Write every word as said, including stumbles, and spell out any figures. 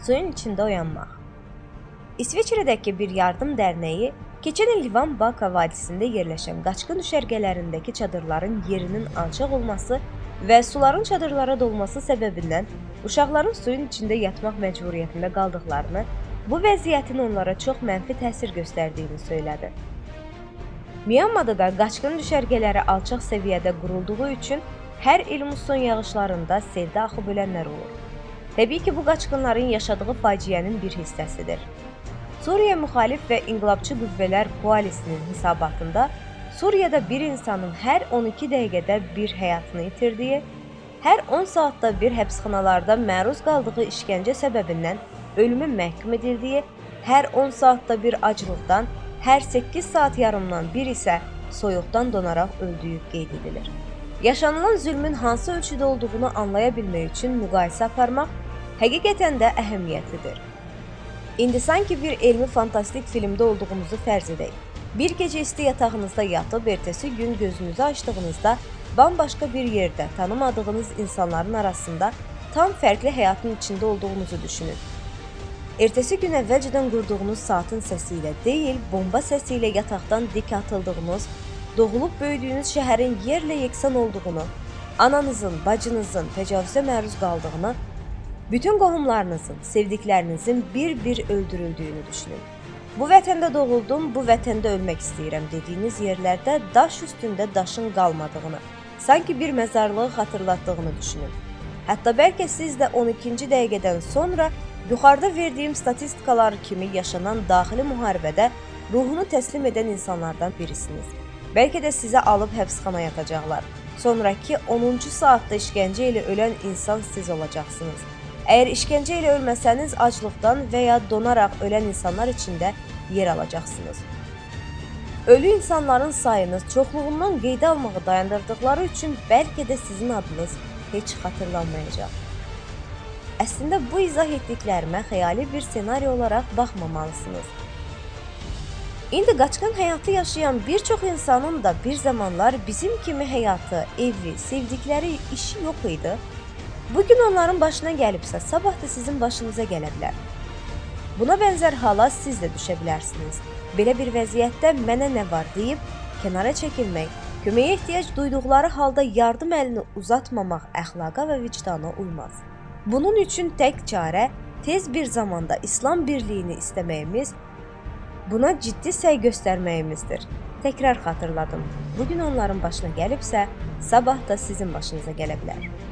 suyun içində oyanmaq. İsviçrədəki bir yardım dərnəyi keçən il Livan Baka vadisində yerləşən qaçqın düşərgələrindəki çadırların yerinin alçaq olması və suların çadırlara dolması səbəbindən uşaqların suyun içində yatmaq məcburiyyətində qaldıqlarını, bu vəziyyətin onlara çox mənfi təsir göstərdiyini söylədi. Myanmada da qaçqın düşərgələri alçaq səviyyədə qurulduğu üçün hər il muson yağışlarında seldə axıb ölənlər olur. Təbii ki, bu qaçqınların yaşadığı faciənin bir hissəsidir. Suriya müxalif və inqilabçı qüvvələr koalisinin hesabatında Suriyada bir insanın hər on iki dəqiqədə bir həyatını itirdiyi, hər on saatda bir həbsxanalarda məruz qaldığı işgəncə səbəbindən ölümə məhkum edildiyi, hər on saatda bir aclıqdan, hər səkkiz saat yarımdan bir isə soyuqdan donaraq öldüyü qeyd edilir. Yaşanılan zülmün hansı ölçüdə olduğunu anlaya bilmək üçün müqayisə aparmaq həqiqətən də əhəmiyyətlidir. İndi sanki bir elmi fantastik filmdə olduğumuzu fərz edək. Bir gecə isti yatağınızda yatıb, ertəsi gün gözünüzü açdığınızda bambaşqa bir yerdə, tanımadığınız insanların arasında tam fərqli həyatın içində olduğunuzu düşünün. Ertəsi gün əvvəlcədən qurduğunuz saatın səsi ilə deyil, bomba səsi ilə yataqdan dik atıldığınız, doğulub böyüdüyünüz şəhərin yerlə yeksan olduğunu, ananızın, bacınızın təcavüzə məruz qaldığını, bütün qohumlarınızın, sevdiklərinizin bir-bir öldürüldüyünü düşünün. Bu vətəndə doğuldum, bu vətəndə ölmək istəyirəm dediyiniz yerlərdə daş üstündə daşın qalmadığını, sanki bir məzarlığı xatırlatdığını düşünün. Hətta bəlkə siz də on ikinci dəqiqədən sonra yuxarıda verdiyim statistikalar kimi yaşanan daxili müharibədə ruhunu təslim edən insanlardan birisiniz. Bəlkə də sizə alıb həbsxanaya yatacaqlar. Sonraki onuncu saatda işgəncə ilə ölən insan siz olacaqsınız. Əgər işgəncə ilə ölməsəniz, aclıqdan və ya donaraq ölən insanlar içində yer alacaqsınız. Ölü insanların sayını çoxluğundan qeydə almağı dayandırdıqları üçün bəlkə də sizin adınız heç xatırlanmayacaq. Əslində bu izah etdiklərimə xəyali bir senari olaraq baxmamalısınız. İndi qaçqın həyatı yaşayan bir çox insanın da bir zamanlar bizim kimi həyatı, evi, sevdikləri işi yox idi. Bugün onların başına gəlibsə, sabah da sizin başınıza gələ bilər. Buna bənzər hala siz də düşə bilərsiniz. Belə bir vəziyyətdə mənə nə var deyib, kənara çəkilmək, köməyə ehtiyac duyduqları halda yardım əlini uzatmamaq əxlaqa və vicdana uymaz. Bunun üçün tək çarə tez bir zamanda İslam birliyini istəməyimiz, buna ciddi səy göstərməyimizdir. Təkrar xatırladım, bugün onların başına gəlibsə, sabah da sizin başınıza gələ bilər.